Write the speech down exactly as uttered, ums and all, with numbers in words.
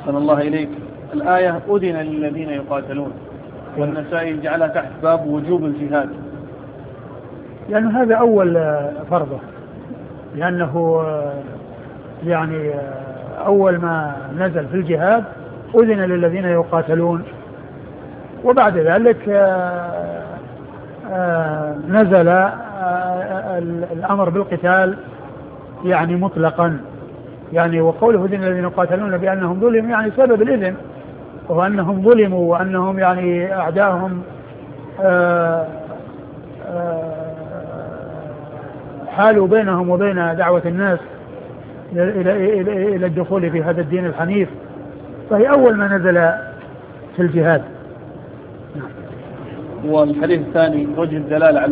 أحسن الله إليك. الآية أذن للذين يقاتلون، والنسائي جعلها تحت باب وجوب الجهاد، لأن يعني هذا أول فرضه، لأنه يعني أول ما نزل في الجهاد أذن للذين يقاتلون، وبعد ذلك نزل الأمر بالقتال يعني مطلقا، يعني وقوله أذن للذين يقاتلون بأنهم ظلموا يعني سبب الإذن وهو أنهم ظلموا وأنهم يعني أعداهم حالوا بينهم وبين دعوة الناس إلى إلى الدخول في هذا الدين الحنيف، فهي أول ما نزل في الجهاد. والحديث الثاني وجه الدلالة على